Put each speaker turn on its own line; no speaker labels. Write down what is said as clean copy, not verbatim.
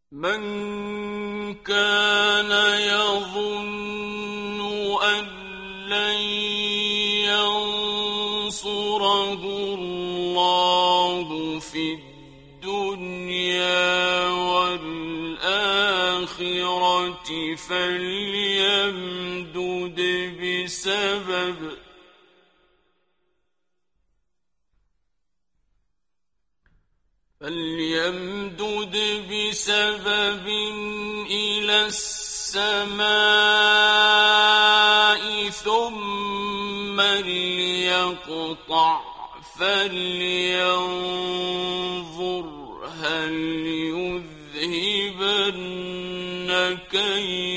مَن كَانَ يَظُنُّ أَن لَّن يَنصُرَهُ اللَّهُ فِي الدُّنْيَا وَالْآخِرَةِ فَلْيَمْدُدْ بِسَبَبٍ إِلَى السَّمَاءِ ثُمَّ لْيَقْطَعْ فَلْيَنظُرْ هَلْ يُذْهِبَنَّ كَيْدُهُ